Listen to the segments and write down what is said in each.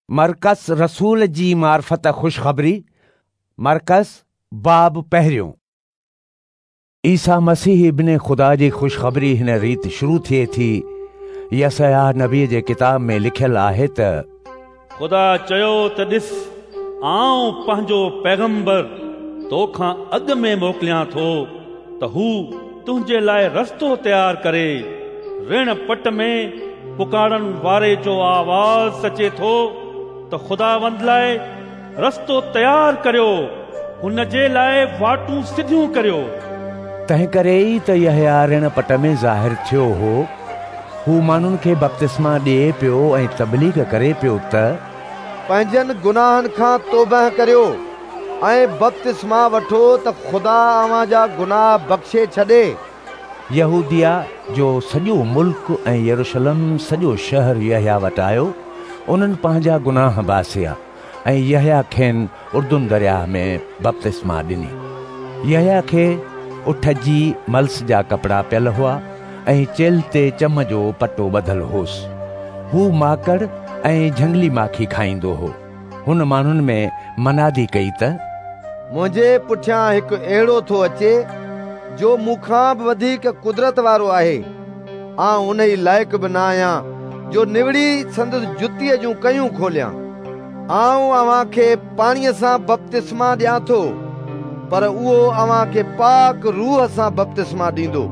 मरकज़ रसूल जी मार्फत ख़ुशख़बरी मरकज़ बाब पहिरियों। ईसा मसीह इब्न ख़ुदा जी ख़ुशख़बरी हिन रीति शुरू थिए थी। यसाया नबी जे किताब में लिखियलु आहे त ख़ुदा चयो त ॾिस, आऊं पंहिंजो पैगंबर तोखां अॻु में मोकिलियां थो त हू तुंहिंजे लाइ रस्तो तयारु करे। ऋण पट में पुकारन वारे जो आवाज़ अचे थो त ख़ुदावंद लाइ रस्तो तयारु करियो, हुन जे लाइ वाटूं सिधियूं करियो। तंहिं करे ई त यहया ऋण पट में ज़ाहिर थियो हो। हू माण्हुनि खे बपतिस्मा ॾिए पियो ऐं तबलीग करे पियो त पंहिंजनि गुनाहनि खां तौबह करियो ऐं बपतिस्मा वठो त ख़ुदा अव्हां जा गुनाह बख़्शे छॾे। यहूदिया जो सॼो मुल्क ऐं यरूशलेम सॼो शहर यहया वटि आयो। उन्हनि पंहिंजा गुनाह बासिया ऐं यहया खेनि उर्दुन दरिया में बपतिस्मा ॾिनी। यहया खे उठ जी मल्स जा कपिड़ा पियल हुआ ऐं चेल्ह ते चम जो पटो ॿधल होसि। हू माकड़ ऐं झंगली माखी खाईंदो हो। हुन माण्हुनि में मनादी कई त मुंहिंजे पुठियां हिकु अहिड़ो थो अचे जो मूंखां बि वधीक कुदरत वारो आहे। आउं उन ई लाइक़ बि न आहियां जो निवड़ी संदसि जुतीअ जूं कयूं खोलियां। आउं अव्हां खे पाणीअ सां बपतिस्मा ॾियां थो, पर उहो अव्हां खे पाक रूह सां बपतिस्मा ॾींदो।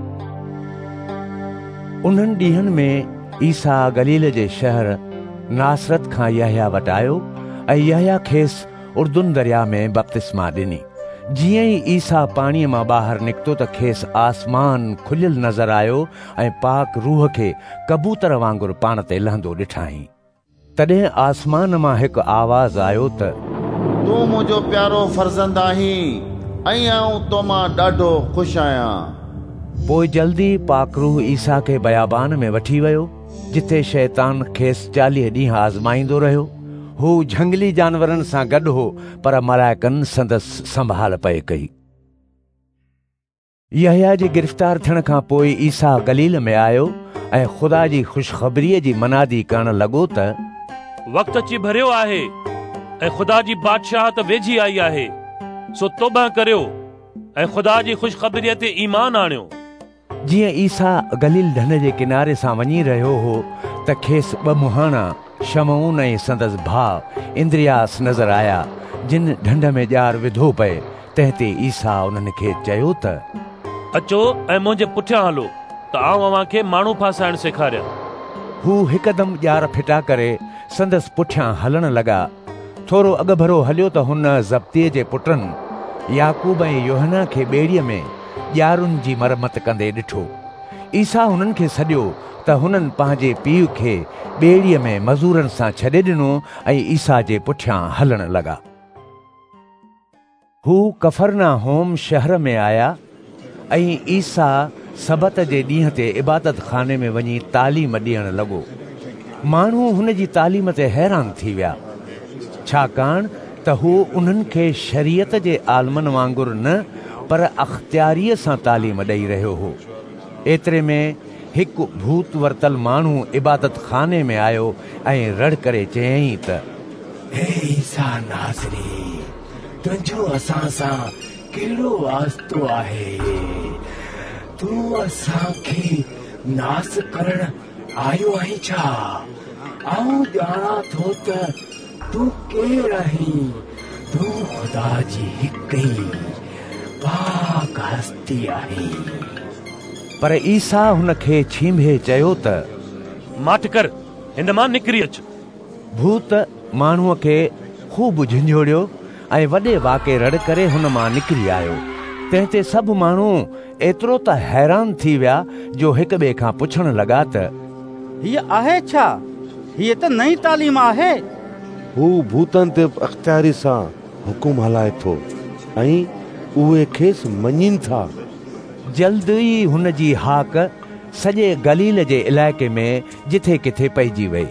उन्हनि ॾींहंनि में ईसा गलील जे शहर नासरत खां यहया वटि आयो ऐं यहया खेसि उर्दुन दरिया में बपतिस्मा ॾिनी। जीअं ई ईसा पाणीअ मां ॿाहिरि निकितो त खेसि आसमान खुलियल नज़र आयो ऐं पाक रूह खे कबूतर वांगुरु पाण ते लहंदो ॾिठाई। तॾहिं आसमान मां हिकु आवाज़ आयो त तूं मुंहिंजो प्यारो फर्ज़ंद आहीं ऐं आउं तो मां ॾाढो ख़ुशि आहियां। पोइ जल्दी पाक रूह ईसा खे बयाबान में वठी वियो, जिथे शैतान खेसि 40 ॾींहं आज़माईंदो रहियो। हू झंगली जानवरनि सां गॾु हो, पर मलाइकनि संदसि संभाल पए कई। यहया जे गिरफ़्तार थियण खां पोइ ईसा गलील में आयो ऐं ख़ुदा जी ख़ुशख़बरीअ जी मनादी करण लॻो त वक़्तु अची भरियो आहे ऐं ख़ुदा जी बादशाहत वेझी आई आहे। सो तौबह करियो ऐं ख़ुदा जी ख़ुशख़बरीअ ते ईमान आणियो। जीअं ईसा गलील ढंढ जे किनारे सां वञी रहियो हो त खेसि 2 मुहाणा शमऊन ऐं संदसि भाउ इंद्रियास नज़र आया, जिन ढंढ में ॼार विधो पए। तंहिं ते ईसा उन्हनि खे चयो त अचो ऐं मुंहिंजे पुठियां हलो त आउं अव्हां खे माण्हू फासाइण सेखारियां। हू हिकदमि ॼार फिटा करे संदसि पुठियां हलण लॻा। थोरो अॻभरो हलियो त हुन ज़ब्दीअ जे पुटनि याकूब ऐं यूहन्ना खे ॿेड़ीअ में ॼारुनि जी मरमत कंदे ॾिठो। ईसा हुननि खे सॾियो त हुननि पंहिंजे पीउ खे ॿेड़ीअ में मज़ूरनि सां छॾे ॾिनो ऐं ईसा जे पुठियां हलण लॻा। हू कफरनाहोम शहर में आया ऐं ईसा सबत जे ॾींहं ते इबादत खाने में वञी तालीम ॾियण लॻो। माण्हू हुन जी तालीम ते हैरान थी विया, छाकाणि त हू उन्हनि खे शरीयत जे आलमनि वांगुरु न पर अख़्तियारीअ सां तालीम ॾेई रहियो हो। एतिरे में हिकु भूत वरतल माण्हू इबादत खाने में आयो ऐं रड़ करे चयईं त हे ईसा नासरी, तुंहिंजो असां सां कहिड़ो वास्तो आहे? तूं असांखे नास करण आयो आहीं छा? आऊं ॼाणां थो त तूं केरु आहीं। तूं ख़ुदा जी हिक ई पाक हस्ती आहीं। पर ईसा हुन खे छींभे चयो त माठ कर, हिन मां निकिरी अच। भूत माण्हूअ खे ख़ूब झंझोड़ियो ऐं वॾे वाके रड़ करे हुन मां निकिरी आयो। तंहिं ते सभु माण्हू एतिरो त हैरान थी विया जो हिक ॿिए खां पुछण लॻा त हीअ आहे छा? हीअ त नई तालीम आहे। हू भूतनि ते अख़्तियारी सां हुकुम हलाए थो ऐं उहे खेसि मञीनि था। जल्द ई हुन जी हाक सॼे गलील जे इलाइक़े में जिथे किथे पइजी वई।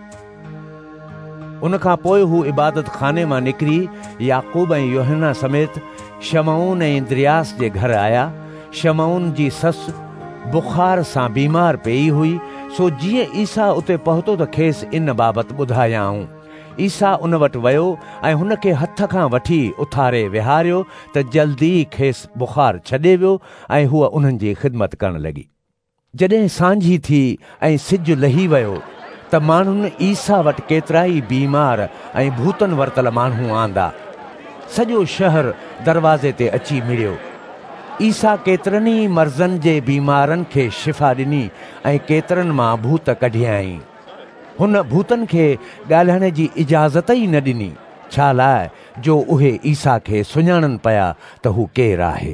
उन खां पोइ हू इबादत खाने मां निकिरी याकूब ऐं यूहन्ना समेत शमऊन ऐं इंद्रियास जे घर आया। शमऊन जी ससु बुखार सां बीमार पई हुई। सो जीअं ईसा उते पहुतो त खेसि इन बाबति ॿुधायाऊं। ईसा उन वटि वियो ऐं हुन खे हथ खां वठी उथारे विहारियो त जल्दी खेसि बुखार छॾे वियो ऐं हूअ उन्हनि जी ख़िदमत करण लॻी। जॾहिं सांझी थी ऐं सिजु लही वियो त माण्हुनि ईसा वटि केतिरा ई बीमार ऐं भूतनि वरतल माण्हू आंदा। सॼो शहर दरवाज़े ते अची मिड़ियो। ईसा केतिरनि ई मर्ज़नि जे बीमारनि खे शिफ़ा ॾिनी ऐं केतिरनि मां भूत कढियाईं। हुन भूतनि खे ॻाल्हाइण जी इजाज़त ई न ॾिनी, छा लाइ जो उहे ईसा खे सुञाणनि पिया त हू केरु आहे।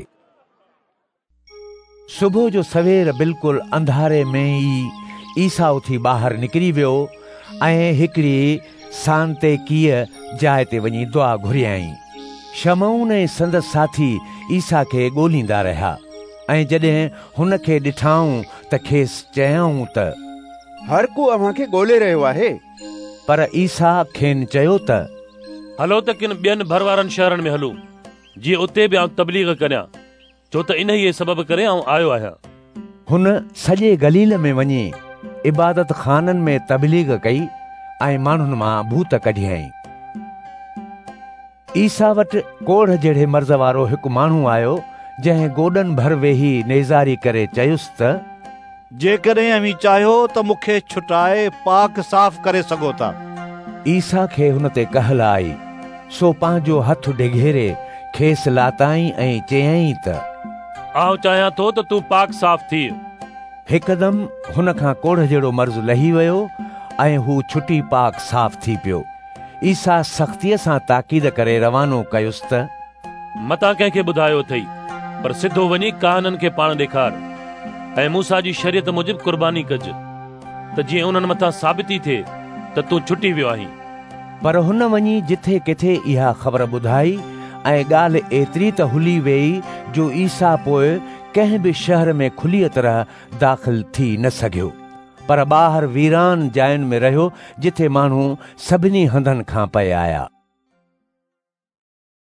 सुबुह जो सवेर बिल्कुलु अंधारे में ई ईसा उथी ॿाहिरि निकिरी वियो ऐं हिकिड़ी सांतेकीअ जाइ ते वञी दुआ घुरियाईं। शमऊन ऐं संदसि साथी ईसा खे ॻोल्हींदा रहिया ऐं जॾहिं हुन खे ॾिठाऊं त खेसि चयऊं त हर को अव्हां खे ॻोल्हे रहियो आहे। पर ईसा खेनि चयो त हलो त किन ॿियनि भर वारनि शहरनि में हलूं, जीअं उते बि आउं तबलीग करियां, छो त इन ई सबब करे आउं आयो आहियां। हुन सॼे गलील में वञी इबादत खाननि में तबलीग कई ऐं माण्हुनि मां भूत कढियाईं। ईसा वटि कोढ़ जहिड़े मर्ज़ वारो हिकु माण्हू आयो जंहिं गोॾनि भर वेही नेज़ारी करे चयुसि त जेकॾहिं अमीं चाहियो त मूंखे छुटाए पाक साफ़ करे सघो था। ईसा खे हुन ते कहल आई, सो पंहिंजो हथ डिघेरे खेसि लाताईं ऐं चयईं त आउं चाहियां थो त तूं पाक साफ़ थी। हिकदमि हुन खां कोढ़ जहिड़ो मर्ज़ लही वियो ऐं हू छुटी पाक साफ़ थी पियो। ईसा सख़्तीअ सां ताकीद करे रवानो कयुसि त मतां कंहिंखे ॿुधायो अथई, पर सिधो वञी काहननि खे पाण ॾेखार ऐं मूसा जी शरीयत मूजिब कुर्बानी कज त जीअं उन्हनि मथां साबिती थिए त तूं छुटी वियो आहीं। पर हुन वञी जिथे किथे इहा ख़बर ॿुधाई ऐं ॻाल्हि एतिरी त हुली वेई जो ईसा पोइ कंहिं बि शहर में खुलीअ तरह दाख़िल थी न सघियो, पर ॿाहिरि वीरान जायुनि में रहियो जिथे माण्हू सभिनी हंधनि खां पए आया।